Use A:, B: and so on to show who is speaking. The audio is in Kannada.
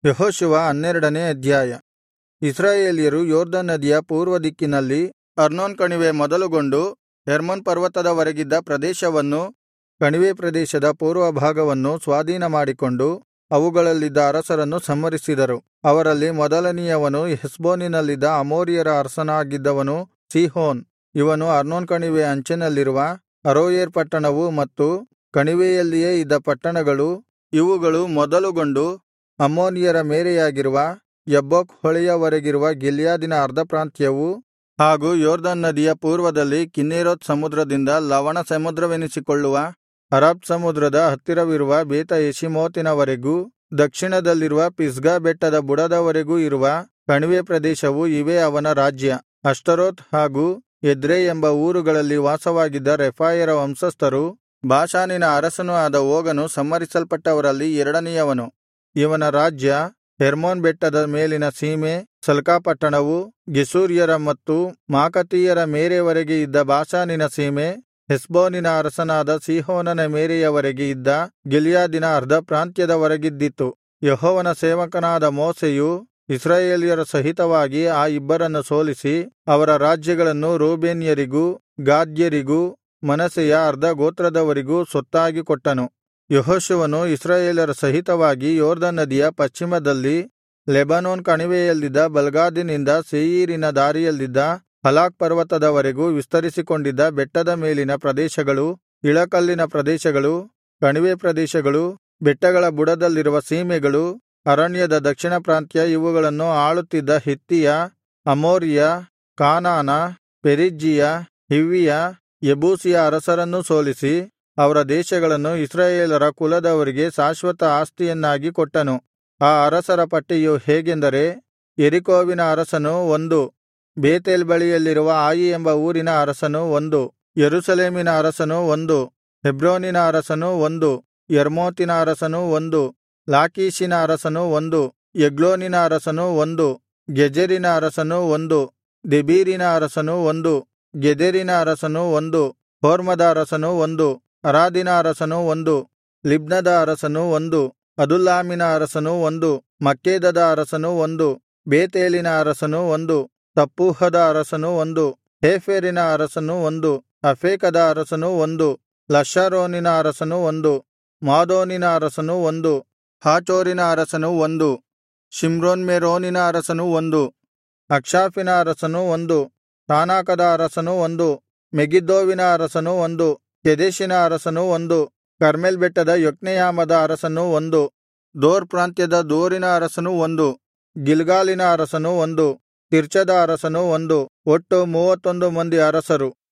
A: ಯೆಹೋಶುವ 12ನೇ ಅಧ್ಯಾಯ. ಇಸ್ರಾಯೇಲ್ಯರು ಯೊರ್ದನ್ ನದಿಯ ಪೂರ್ವ ದಿಕ್ಕಿನಲ್ಲಿ ಅರ್ನೋನ್ ಕಣಿವೆ ಮೊದಲುಗೊಂಡು ಹೆರ್ಮೋನ್ ಪರ್ವತದವರೆಗಿದ್ದ ಪ್ರದೇಶವನ್ನೂ ಕಣಿವೆ ಪ್ರದೇಶದ ಪೂರ್ವಭಾಗವನ್ನೂ ಸ್ವಾಧೀನಮಾಡಿಕೊಂಡು ಅವುಗಳಲ್ಲಿದ್ದ ಅರಸರನ್ನು ಸಂಹರಿಸಿದರು. ಅವರಲ್ಲಿ ಮೊದಲನೆಯವನು ಹೆಷ್ಬೋನಿನಲ್ಲಿದ್ದ ಅಮೋರಿಯರ ಅರಸನಾಗಿದ್ದವನು ಸೀಹೋನ್. ಇವನು ಅರ್ನೋನ್ ಕಣಿವೆಯ ಅಂಚಿನಲ್ಲಿರುವ ಅರೋಯೇರ್ ಪಟ್ಟಣವೂ ಮತ್ತು ಕಣಿವೆಯಲ್ಲಿಯೇ ಇದ್ದ ಪಟ್ಟಣಗಳೂ ಇವುಗಳು ಮೊದಲುಗೊಂಡು ಅಮ್ಮೋನಿಯರ ಮೇರೆಯಾಗಿರುವ ಯಬ್ಬೋಕ್ ಹೊಳೆಯವರೆಗಿರುವ ಗಿಲ್ಯಾದಿನ ಅರ್ಧ ಪ್ರಾಂತ್ಯವೂ ಹಾಗೂ ಯೊರ್ದನ್ ನದಿಯ ಪೂರ್ವದಲ್ಲಿ ಕಿನ್ನೆರೋತ್ ಸಮುದ್ರದಿಂದ ಲವಣ ಸಮುದ್ರವೆನಿಸಿಕೊಳ್ಳುವ ಅರಬ್ ಸಮುದ್ರದ ಹತ್ತಿರವಿರುವ ಬೇತ ಯೆಷೀಮೋತಿನವರೆಗೂ ದಕ್ಷಿಣದಲ್ಲಿರುವ ಪಿಸ್ಗಾ ಬೆಟ್ಟದ ಬುಡದವರೆಗೂ ಇರುವ ಕಣಿವೆ ಪ್ರದೇಶವು ಇವೇ ಅವನ ರಾಜ್ಯ. ಅಷ್ಟರೋತ್ ಹಾಗೂ ಎದ್ರೈ ಎಂಬ ಊರುಗಳಲ್ಲಿ ವಾಸವಾಗಿದ್ದ ರೆಫಾಯರ ವಂಶಸ್ಥರು. ಬಾಷಾನಿನ ಅರಸನೂ ಆದ ಓಗನು ಸಂಹರಿಸಲ್ಪಟ್ಟವರಲ್ಲಿ ಎರಡನೆಯವನು. ಇವನ ರಾಜ್ಯ ಹೆರ್ಮೋನ್ ಬೆಟ್ಟದ ಮೇಲಿನ ಸೀಮೆ, ಸಲ್ಕಾ ಪಟ್ಟಣವು, ಗೆಷೂರ್ಯರ ಮತ್ತು ಮಾಕತೀಯರ ಮೇರೆಯವರೆಗೆ ಇದ್ದ ಬಾಷಾನಿನ ಸೀಮೆ, ಹೆಷ್ಬೋನಿನ ಅರಸನಾದ ಸೀಹೋನನ ಮೇರೆಯವರೆಗೆ ಇದ್ದ ಗಿಲ್ಯಾದಿನ ಅರ್ಧ ಪ್ರಾಂತ್ಯದವರೆಗಿದ್ದಿತು. ಯೆಹೋವನ ಸೇವಕನಾದ ಮೋಶೆಯು ಇಸ್ರಾಯೇಲ್ಯರ ಸಹಿತವಾಗಿ ಆ ಇಬ್ಬರನ್ನು ಸೋಲಿಸಿ ಅವರ ರಾಜ್ಯಗಳನ್ನು ರೂಬೇನ್ಯರಿಗೂ ಗಾದ್ಯರಿಗೂ ಮನಸ್ಸೆಯ ಅರ್ಧ ಗೋತ್ರದವರಿಗೂ ಸ್ವತ್ತಾಗಿ ಕೊಟ್ಟನು. ಯೆಹೋಶುವನು ಇಸ್ರಾಯೇಲರ ಸಹಿತವಾಗಿ ಯೊರ್ದನ್ ನದಿಯ ಪಶ್ಚಿಮದಲ್ಲಿ ಲೆಬನೋನ್ ಕಣಿವೆಯಲ್ಲಿದ್ದ ಬಲ್ಗಾದಿನಿಂದ ಸೇಯೀರಿನ ದಾರಿಯಲ್ಲಿದ್ದ ಹಲಾಕ್ ಪರ್ವತದವರೆಗೂ ವಿಸ್ತರಿಸಿಕೊಂಡಿದ್ದ ಬೆಟ್ಟದ ಮೇಲಿನ ಪ್ರದೇಶಗಳು, ಇಳಕಲ್ಲಿನ ಪ್ರದೇಶಗಳು, ಕಣಿವೆ ಪ್ರದೇಶಗಳು, ಬೆಟ್ಟಗಳ ಬುಡದಲ್ಲಿರುವ ಸೀಮೆಗಳು, ಅರಣ್ಯದ ದಕ್ಷಿಣ ಪ್ರಾಂತ್ಯ ಇವುಗಳನ್ನು ಆಳುತ್ತಿದ್ದ ಹಿತ್ತಿಯ, ಅಮೋರಿಯ, ಕಾನಾನ, ಪೆರಿಜ್ಜೀಯ, ಹಿವ್ವಿಯ, ಯೆಬೂಸಿಯ ಅರಸರನ್ನೂ ಸೋಲಿಸಿ ಅವರ ದೇಶಗಳನ್ನು ಇಸ್ರಾಯೇಲರ ಕುಲದವರಿಗೆ ಶಾಶ್ವತ ಆಸ್ತಿಯನ್ನಾಗಿ ಕೊಟ್ಟನು. ಆ ಅರಸರ ಪಟ್ಟಿಯು ಹೇಗೆಂದರೆ: ಯೆರಿಕೋವಿನ ಅರಸನು 1, ಬೇತೇಲ್ ಬಳಿಯಲ್ಲಿರುವ ಆಯಿ ಎಂಬ ಊರಿನ ಅರಸನು 1, ಯೆರೂಸಲೇಮಿನ ಅರಸನು 1, ಹೆಬ್ರೋನಿನ ಅರಸನು 1, ಯರ್ಮೂತಿನ ಅರಸನು 1, ಲಾಕೀಷಿನ ಅರಸನು 1, ಎಗ್ಲೋನಿನ ಅರಸನು 1, ಗೆಜೆರಿನ ಅರಸನು 1, ದೆಬೀರಿನ ಅರಸನು 1, ಗೆದೆರಿನ ಅರಸನು 1, ಹೊರ್ಮದ ಅರಸನು 1, ಅರಾದಿನ ಅರಸನು 1, ಲಿಬ್ನದ ಅರಸನು 1, ಅದುಲ್ಲಾಮಿನ ಅರಸನು 1, ಮಕ್ಕೇದದ ಅರಸನು 1, ಬೇತೇಲಿನ ಅರಸನು 1, ತಪ್ಪೂಹದ ಅರಸನು 1, ಹೇಫೆರಿನ ಅರಸನು 1, ಅಫೇಕದ ಅರಸನು 1, ಲಷ್ಷಾರೋನಿನ ಅರಸನು 1, ಮಾದೋನಿನ ಅರಸನು 1, ಹಾಚೋರಿನ ಅರಸನು 1, ಶಿಮ್ರೋನ್ಮೆರೋನಿನ ಅರಸನು 1, ಅಕ್ಷಾಫಿನ ಅರಸನು 1, ತಾನಾಕದ ಅರಸನು 1, ಮೆಗಿದ್ದೋವಿನ ಅರಸನು 1, ಕೆದೆಷಿನ ಅರಸನು 1, ಕರ್ಮೆಲ್ ಬೆಟ್ಟದ ಯೊಕ್ನೆಯಾಮದ ಅರಸನು 1, ದೋರ್ ಪ್ರಾಂತ್ಯದ ದೋರಿನ ಅರಸನು 1, ಗಿಲ್ಗಾಲಿನ ಅರಸನು 1, ತಿರ್ಚದ ಅರಸನು 1, ಒಟ್ಟು 31 ಮಂದಿ ಅರಸರು.